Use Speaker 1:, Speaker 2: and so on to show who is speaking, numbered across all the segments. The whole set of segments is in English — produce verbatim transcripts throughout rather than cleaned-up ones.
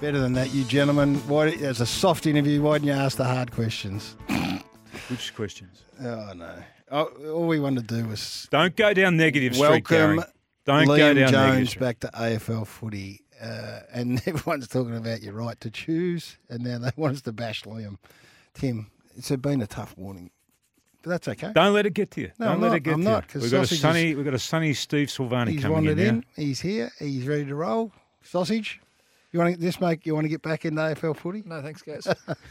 Speaker 1: Better than that, you gentlemen. Why, as a soft interview, why didn't you ask the hard questions?
Speaker 2: Which questions?
Speaker 1: Oh, no. Oh, all we wanted to do was
Speaker 2: Don't go down negative street,
Speaker 1: welcome
Speaker 2: Gary. Don't
Speaker 1: Liam
Speaker 2: go down
Speaker 1: Jones
Speaker 2: negative street.
Speaker 1: back to A F L footy. Uh, and everyone's talking about your right to choose, and now they want us to bash Liam. Tim, it's been a tough morning, but that's okay.
Speaker 2: Don't let it get to you.
Speaker 1: No,
Speaker 2: Don't
Speaker 1: I'm
Speaker 2: let
Speaker 1: not,
Speaker 2: it get
Speaker 1: I'm
Speaker 2: to
Speaker 1: not,
Speaker 2: you.
Speaker 1: 'cause
Speaker 2: We've got a
Speaker 1: Sausage
Speaker 2: sunny.
Speaker 1: is-
Speaker 2: We've got a sunny Steve Silvani
Speaker 1: He's
Speaker 2: coming
Speaker 1: wandered
Speaker 2: in,
Speaker 1: in.
Speaker 2: now.
Speaker 1: He's here. He's ready to roll. Sausage, you want to this make? You want to get back into A F L footy?
Speaker 3: No, thanks, guys.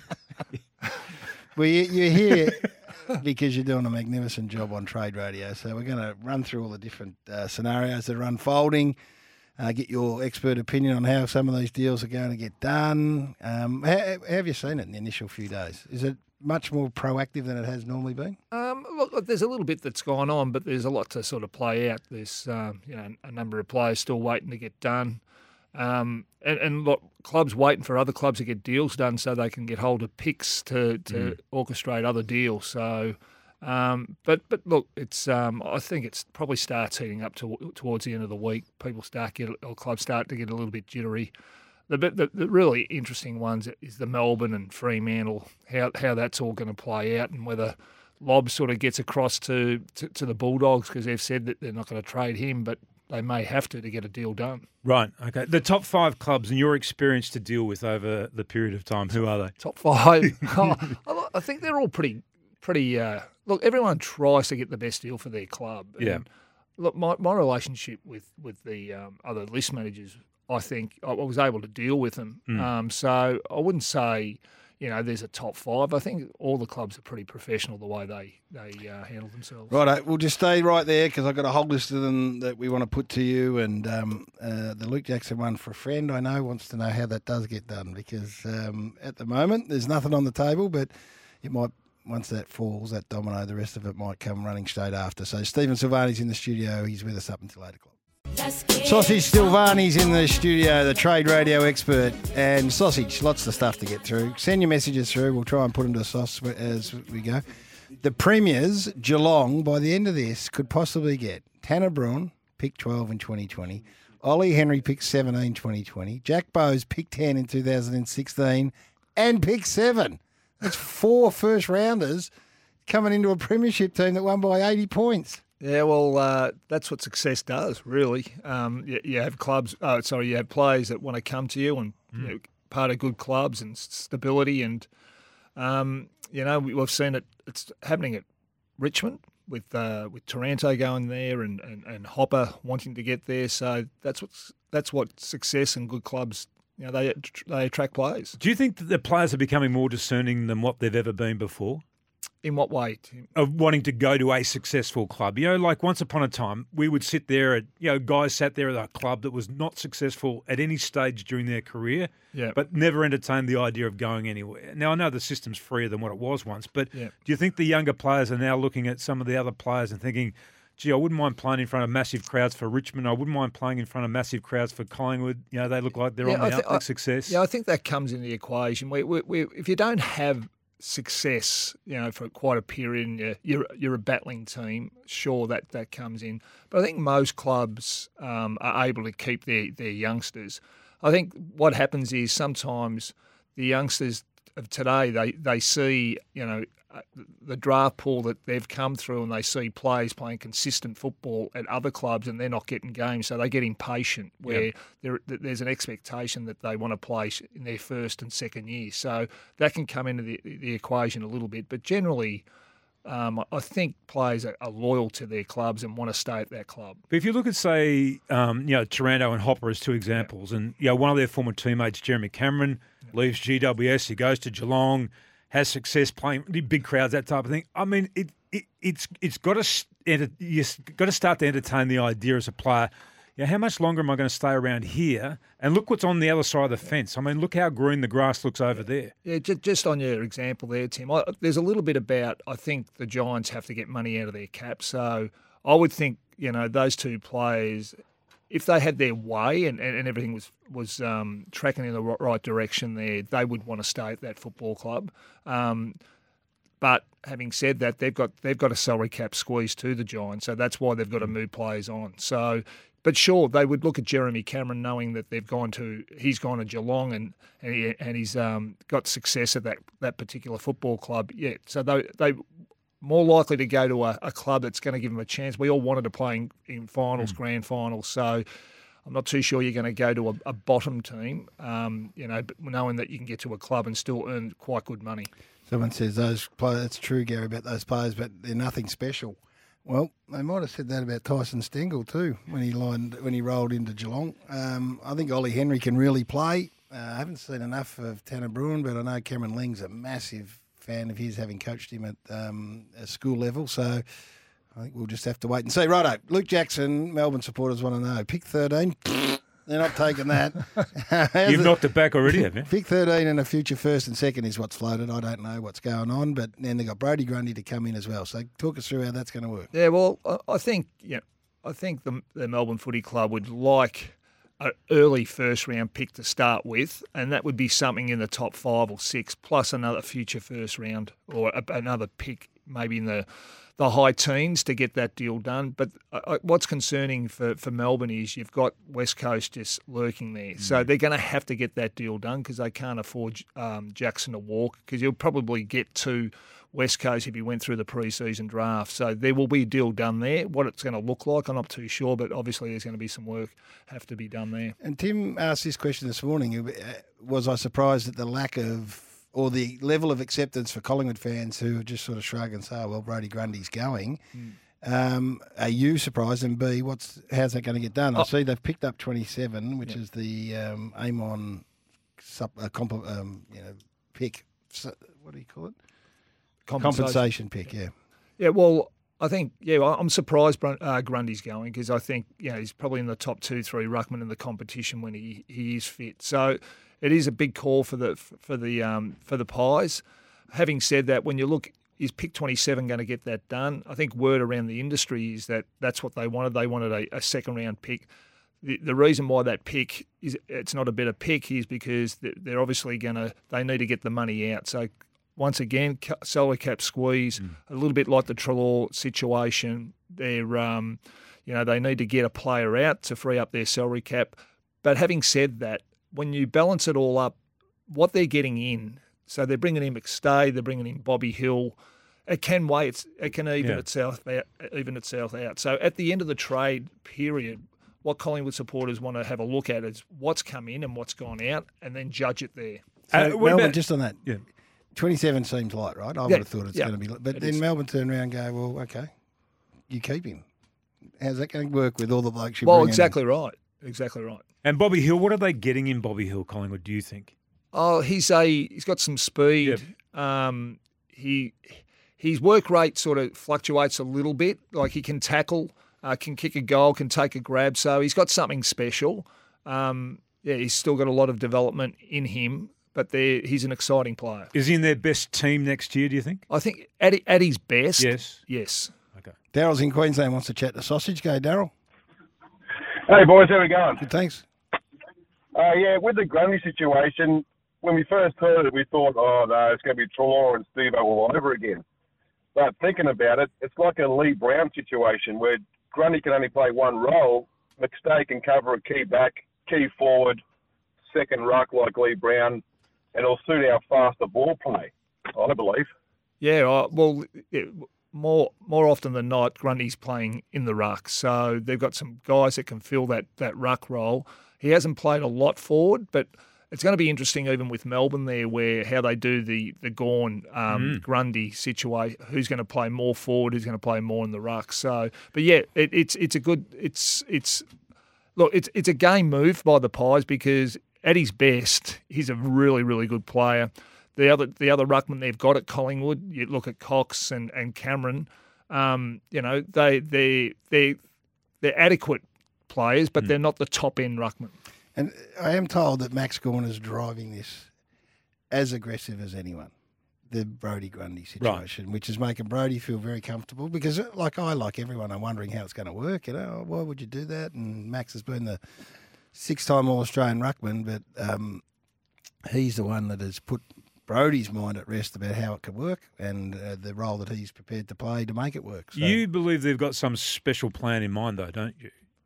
Speaker 1: Well, you, you're here because you're doing a magnificent job on Trade Radio. So we're going to run through all the different uh, scenarios that are unfolding. Uh, get your expert opinion on how some of these deals are going to get done. Um, how, how have you seen it in the initial few days? Is it much more proactive than it has normally been?
Speaker 3: Um, look, there's a little bit that's gone on, but there's a lot to sort of play out. There's um, you know a number of players still waiting to get done, um, and, and look, clubs waiting for other clubs to get deals done so they can get hold of picks to to
Speaker 2: Mm.
Speaker 3: orchestrate other deals. So. Um, but but look, it's um, I think it's probably starts heating up to, towards the end of the week. People start get or clubs start to get a little bit jittery. The bit the, the really interesting ones is the Melbourne and Fremantle, how how that's all going to play out, and whether Lobb sort of gets across to, to, to the Bulldogs because they've said that they're not going to trade him, but they may have to to get a deal done.
Speaker 2: Right. Okay. The top five clubs in your experience to deal with over the period of time. Who are they?
Speaker 3: Top five. oh, I- I think they're all pretty pretty. Uh, look, everyone tries to get the best deal for their club. And
Speaker 2: Yeah.
Speaker 3: Look, my, my relationship with with the um, other list managers, I think I was able to deal with them.
Speaker 2: Mm.
Speaker 3: Um, so I wouldn't say, you know, there's a top five. I think all the clubs are pretty professional the way they they uh, handle themselves.
Speaker 1: Right, we'll just stay right there because I've got a whole list of them that we want to put to you. And um, uh, the Luke Jackson one for a friend I know wants to know how that does get done because um, at the moment there's nothing on the table, but it might. Once that falls, that domino, the rest of it might come running straight after. So Stephen Silvani's in the studio. He's with us up until eight o'clock. Sausage Silvani's in the studio, the trade radio expert. And Sausage, lots of stuff to get through. Send your messages through. We'll try and put them to sauce as we go. The Premiers, Geelong, by the end of this, could possibly get Tanner Braun, pick twelve in twenty twenty. Ollie Henry, pick seventeen twenty twenty. Jack Bowes, pick ten in two thousand sixteen. And pick seven. That's four first rounders coming into a premiership team that won by eighty points.
Speaker 3: Yeah, well, uh, that's what success does, really. Um, you, you have clubs, oh, sorry, you have players that want to come to you and
Speaker 2: Mm.
Speaker 3: you know, part of good clubs and s- stability. And, um, you know, we, we've seen it, it's happening at Richmond with uh, with Taranto going there and, and, and Hopper wanting to get there. So that's what's, that's what success and good clubs, you know, they they attract players.
Speaker 2: Do you think that the players are becoming more discerning than what they've ever been before?
Speaker 3: In what way, Tim?
Speaker 2: Of wanting to go to a successful club. You know, like once upon a time, we would sit there at, you know, guys sat there at a club that was not successful at any stage during their career,
Speaker 3: Yeah.
Speaker 2: but never entertained the idea of going anywhere. Now, I know the system's freer than what it was once, but
Speaker 3: Yeah.
Speaker 2: do you think the younger players are now looking at some of the other players and thinking, gee, I wouldn't mind playing in front of massive crowds for Richmond. I wouldn't mind playing in front of massive crowds for Collingwood. You know, they look like they're
Speaker 3: Yeah,
Speaker 2: on the
Speaker 3: I thi-
Speaker 2: outlook
Speaker 3: I-
Speaker 2: success.
Speaker 3: Yeah, I think that comes in the equation. We, we, we, if you don't have success, you know, for quite a period, and you're you're, you're a battling team, sure that that comes in. But I think most clubs um, are able to keep their their youngsters. I think what happens is sometimes the youngsters of today they they see, you know, uh, the draft pool that they've come through, and they see players playing consistent football at other clubs, and they're not getting games, so they get impatient. Where
Speaker 2: Yep.
Speaker 3: there, there's an expectation that they want to play in their first and second year, so that can come into the, the equation a little bit. But generally, um, I think players are, are loyal to their clubs and want to stay at that club.
Speaker 2: But if you look at, say, um, you know, Taranto and Hopper as two examples, and you know, one of their former teammates, Jeremy Cameron, leaves G W S, he goes to Geelong, has success playing big crowds, that type of thing. I mean, it, it it's it's got to you've got to start to entertain the idea as a player. Yeah, how much longer am I going to stay around here? And look what's on the other side of the fence. I mean, look how green the grass looks over there.
Speaker 3: Yeah, just, just on your example there, Tim, I, there's a little bit about, I think the Giants have to get money out of their cap. So I would think, you know, those two players, if they had their way and, and, and everything was, was um, tracking in the ri- right direction there, they would want to stay at that football club. Um, but having said that, they've got they've got a salary cap squeeze to the Giants, so that's why they've got to move players on. So but sure, they would look at Jeremy Cameron, knowing that they've gone to he's gone to Geelong and and, he, and he's um, got success at that that particular football club. Yeah, so they they more likely to go to a, a club that's going to give them a chance. We all wanted to play in, in finals, mm. grand finals, so I'm not too sure you're going to go to a, a bottom team, um, you know, but knowing that you can get to a club and still earn quite good money.
Speaker 1: Someone says those players, that's true, Gary, about those players, but they're nothing special. Well, they might have said that about Tyson Stengel too when he lined when he rolled into Geelong. Um, I think Ollie Henry can really play. Uh, I haven't seen enough of Tanner Bruin, but I know Cameron Ling's a massive fan of his, having coached him at um, a school level. So I think we'll just have to wait and see. Righto, Luke Jackson, Melbourne supporters want to know. Pick thirteen. They're not taking that.
Speaker 2: You've it? knocked it back already, haven't you?
Speaker 1: Pick thirteen and a future first and second is what's floated. I don't know what's going on, but then they've got Brodie Grundy to come in as well. So talk us through how that's going to work.
Speaker 3: Yeah, well, I think yeah, I think the, the Melbourne Footy Club would like an early first round pick to start with, and that would be something in the top five or six, plus another future first round or a, another pick, maybe in the the high teens to get that deal done. But uh, what's concerning for, for Melbourne is you've got West Coast just lurking there. Mm. So they're going to have to get that deal done because they can't afford um, Jackson to walk, because you'll probably get to West Coast if he went through the pre-season draft. So there will be a deal done there. What it's going to look like, I'm not too sure, but obviously there's going to be some work have to be done there.
Speaker 1: And Tim asked this question this morning. Was I surprised at the lack of or the level of acceptance for Collingwood fans who just sort of shrug and say, oh, well, Brodie Grundy's going. Mm. Um, are you surprised? And B, what's how's that going to get done? Oh. I see they've picked up twenty-seven, which yeah. is the um, Amon sup, uh, comp, um, you know, pick. What do you call it?
Speaker 3: Compensation,
Speaker 1: Compensation pick, yeah.
Speaker 3: Yeah, well, I think, yeah, I'm surprised uh, Grundy's going, because I think, you know, he's probably in the top two, three ruckman in the competition when he, he is fit. So it is a big call for the for the um, for the Pies. Having said that, when you look, is pick twenty-seven going to get that done? I think word around the industry is that that's what they wanted. They wanted a, a second round pick. The, the reason why that pick is it's not a better pick is because they're obviously going to they need to get the money out. So once again, salary cap squeeze, mm. a little bit like the Treloar situation. They're um, you know they need to get a player out to free up their salary cap. But having said that, when you balance it all up, what they're getting in, so they're bringing in McStay, they're bringing in Bobby Hill, it can weigh, it's, it can even
Speaker 2: yeah.
Speaker 3: itself out, even itself out. So at the end of the trade period, what Collingwood supporters want to have a look at is what's come in and what's gone out, and then judge it there.
Speaker 1: So uh, Melbourne, about, just on that, yeah. twenty-seven seems light, right? I
Speaker 3: yeah,
Speaker 1: would have thought it's
Speaker 3: yeah,
Speaker 1: going to be, but then
Speaker 3: is.
Speaker 1: Melbourne turn around and go, well, okay, you keep him. How's that going to work with all the blokes you
Speaker 3: well,
Speaker 1: bring
Speaker 3: exactly
Speaker 1: in?
Speaker 3: right. Exactly right.
Speaker 2: And Bobby Hill, what are they getting in Bobby Hill, Collingwood, do you think?
Speaker 3: Oh, he's a he's got some speed. Yep. Um, he his work rate sort of fluctuates a little bit. Like he can tackle, uh, can kick a goal, can take a grab. So he's got something special. Um, yeah, he's still got a lot of development in him, but he's an exciting player.
Speaker 2: Is he in their best team next year, do you think?
Speaker 3: I think at at his best.
Speaker 2: Yes.
Speaker 3: Yes.
Speaker 2: Okay.
Speaker 1: Daryl's in Queensland, wants to chat the sausage. Go, Daryl.
Speaker 4: Hey, boys, how we going?
Speaker 1: Good, thanks.
Speaker 4: Uh, yeah, with the Grundy situation, when we first heard it, we thought, oh, no, it's going to be Treloar and Steve-O all over again. But thinking about it, it's like a Lee Brown situation where Grundy can only play one role. McStay can cover a key back, key forward, second ruck like Lee Brown, and it'll suit our faster ball play, I believe.
Speaker 3: Yeah, uh, well, it, more more often than not, Grundy's playing in the ruck. So they've got some guys that can fill that, that ruck role. He hasn't played a lot forward, but it's going to be interesting even with Melbourne there, where how they do the the Gawn um, mm. Grundy situation. Who's going to play more forward? Who's going to play more in the ruck? So, but yeah, it, it's it's a good it's it's look it's it's a game move by the Pies, because at his best, he's a really really good player. The other the other ruckman they've got at Collingwood, you look at Cox and, and Cameron, um, you know, they they they they're adequate players, but mm. they're not the top end ruckman.
Speaker 1: And I am told that Max Gawn is driving this as aggressive as anyone, the Brodie Grundy situation, right. which is making Brodie feel very comfortable, because like I, like everyone, I'm wondering how it's going to work. You know, why would you do that? And Max has been the six-time All-Australian ruckman, but um, he's the one that has put Brodie's mind at rest about how it could work and uh, the role that he's prepared to play to make it work. So,
Speaker 2: you believe they've got some special plan in mind, though, don't you?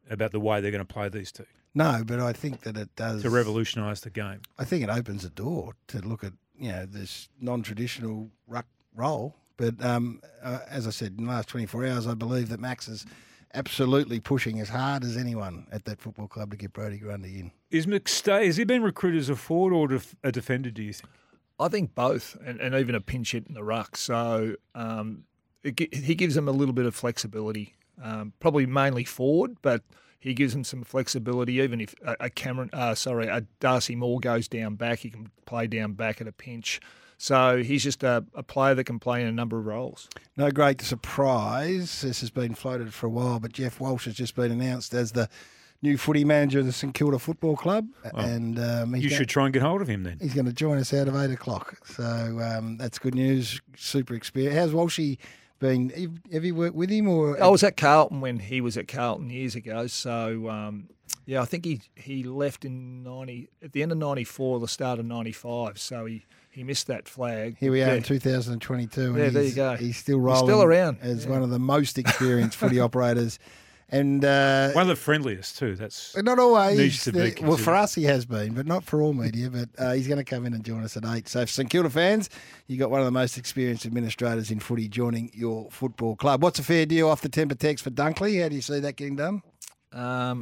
Speaker 2: about the way they're going to play these two
Speaker 1: No, but I think that it does
Speaker 2: to revolutionise the game.
Speaker 1: I think it opens a door to look at, you know, this non-traditional ruck role. But um, uh, as I said, in the last twenty-four hours, I believe that Max is absolutely pushing as hard as anyone at that football club to get Brodie Grundy in.
Speaker 2: Is McStay, has he been recruited as a forward or def- a defender, do you think?
Speaker 3: I think both, and, and even a pinch hit in the ruck. So um, it, gi- he gives them a little bit of flexibility, um, probably mainly forward, but he gives them some flexibility. Even if a, a Cameron, uh, sorry, a Darcy Moore goes down back, he can play down back at a pinch. So he's just a, a player that can play in a number of roles.
Speaker 1: No great surprise. This has been floated for a while, but Jeff Walsh has just been announced as the new footy manager of the St Kilda Football Club.
Speaker 2: Well,
Speaker 1: and um, he's
Speaker 2: You
Speaker 1: go-
Speaker 2: should try and get hold of him then.
Speaker 1: He's going to join us out of eight o'clock. So um, that's good news. Super experience. How's Walshy been? Have you worked with him? Or
Speaker 3: I was at Carlton when he was at Carlton years ago. So, um, yeah, I think he, he left in ninety at the end of ninety-four, the start of ninety-five. So he, he missed that flag.
Speaker 1: Here we are
Speaker 3: yeah.
Speaker 1: in two thousand twenty-two. And
Speaker 3: Yeah,
Speaker 1: he's,
Speaker 3: there you go.
Speaker 1: He's still rolling.
Speaker 3: He's still around.
Speaker 1: As
Speaker 3: Yeah.
Speaker 1: one of the most experienced footy operators. And uh,
Speaker 2: One of the friendliest too. That's
Speaker 1: not always.
Speaker 2: needs to be
Speaker 1: The- well, for
Speaker 2: considered.
Speaker 1: us, he has been, but not for all media. But uh, he's going to come in and join us at eight. So, for St Kilda fans, you got one of the most experienced administrators in footy joining your football club. What's a fair deal off the temper text for Dunkley? How do you see that getting done?
Speaker 3: Um,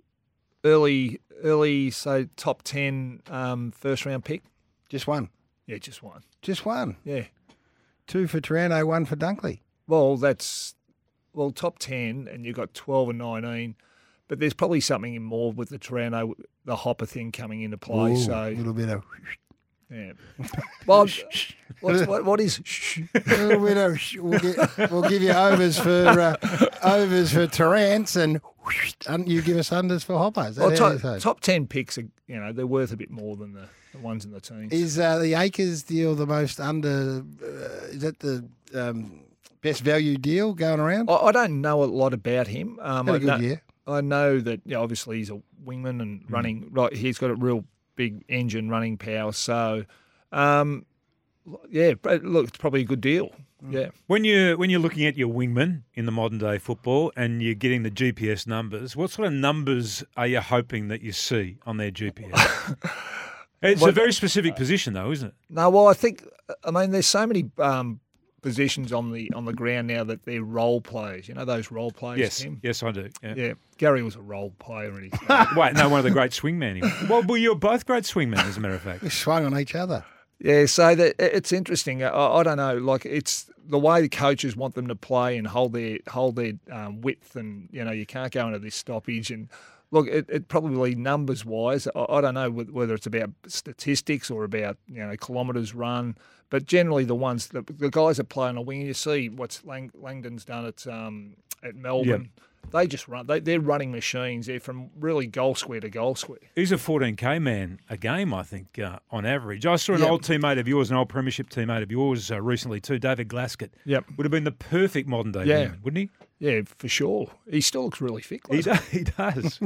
Speaker 3: early, early, so top ten um, first round pick.
Speaker 1: Just one.
Speaker 3: Yeah, just one.
Speaker 1: Just one.
Speaker 3: Yeah.
Speaker 1: Two for Taranto, one for Dunkley.
Speaker 3: Well, that's well top ten, and you've got twelve and nineteen. But there's probably something in more with the Toronto, the Hopper thing coming into play.
Speaker 1: Ooh,
Speaker 3: so
Speaker 1: a little bit of,
Speaker 3: yeah. Well, what's, what what is?
Speaker 1: a little bit of. We'll, get, we'll give you overs for uh, overs for Tarrants, and un- you give us unders for Hopper. Is that
Speaker 3: Well,
Speaker 1: how
Speaker 3: top,
Speaker 1: you say?
Speaker 3: top ten picks are, you know, they're worth a bit more than the, the ones in the teens.
Speaker 1: Is uh, the Acres deal the most under? Uh, is that the um, best value deal going around?
Speaker 3: I, I don't know a lot about him. Um,
Speaker 1: Had
Speaker 3: I
Speaker 1: a good
Speaker 3: know,
Speaker 1: year.
Speaker 3: I know that you know, obviously he's a wingman and running. Right, he's got a real big engine running power. So, um, yeah, but look, it's probably a good deal. Yeah.
Speaker 2: when you when you're looking at your wingman in the modern day football and you're getting the G P S numbers. What sort of numbers are you hoping that you see on their G P S? It's
Speaker 3: Well,
Speaker 2: a very specific position, though, isn't it?
Speaker 3: No, well, I think I mean there's so many um, positions on the on the ground now that they're role players. You know those role players.
Speaker 2: Yes,
Speaker 3: Tim?
Speaker 2: yes, I do. Yeah.
Speaker 3: Yeah. Gary was a role player and he's
Speaker 2: Wait, no, one of the great swingmen. he- Well, well, you're both great swingmen, as a matter of fact.
Speaker 1: We swung on each other.
Speaker 3: Yeah, so that it's interesting. I, I don't know, like it's the way the coaches want them to play and hold their hold their um, width, and you know you can't go into this stoppage. And look, it, it probably numbers wise, I, I don't know whether it's about statistics or about you know kilometres run, but generally the ones the, the guys that play on a wing, you see what's Lang, Langdon's done at um, at Melbourne. They just run. They, they're running machines. They're from really goal square to goal square.
Speaker 2: He's a fourteen K man a game, I think, uh, on average. I saw an
Speaker 3: Yep.
Speaker 2: old teammate of yours, an old premiership teammate of yours uh, recently too, David Glaskett.
Speaker 3: Yep.
Speaker 2: Would have been the perfect modern day
Speaker 3: Yeah.
Speaker 2: wingman, wouldn't
Speaker 3: Yeah, for sure. He still looks really fit.
Speaker 2: he? He,
Speaker 3: Glass.
Speaker 2: do, he does.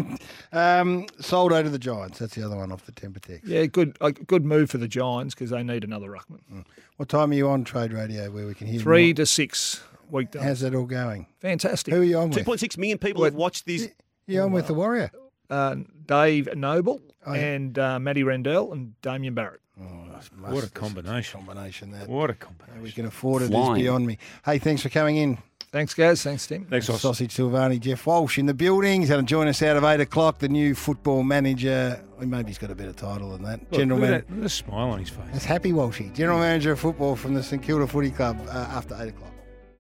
Speaker 1: Um, Soldo to the Giants. That's the other one off the temper text.
Speaker 3: Yeah, good a good move for the Giants because they need another ruckman.
Speaker 1: What time are you on Trade Radio where we can hear
Speaker 3: Three
Speaker 1: more?
Speaker 3: to six weekdays.
Speaker 1: How's that all going?
Speaker 3: Fantastic.
Speaker 1: Who are you on
Speaker 5: Two
Speaker 1: with?
Speaker 5: point six million people have watched this.
Speaker 1: You on with the Warrior?
Speaker 3: Uh, Dave Noble
Speaker 1: Oh, yeah.
Speaker 3: and uh, Matty Rendell and Damien Barrett.
Speaker 1: Oh, that's
Speaker 2: What a
Speaker 1: must-
Speaker 2: combination.
Speaker 1: Combination that.
Speaker 2: What a
Speaker 1: How
Speaker 2: combination.
Speaker 1: we can afford it is
Speaker 5: Flying.
Speaker 1: beyond me. Hey, thanks for coming in.
Speaker 3: Thanks, guys. Thanks, Tim.
Speaker 2: Thanks, Os.
Speaker 1: Sausage Silvani, Jeff Walsh in the building. He's going to join us out of eight o'clock. The new football manager. Well, maybe he's got a better title than that.
Speaker 2: Look,
Speaker 1: General
Speaker 2: look at
Speaker 1: manager.
Speaker 2: that, look at the smile on his face.
Speaker 1: That's Happy Walshy. General manager of football from the St Kilda Footy Club uh, after eight o'clock.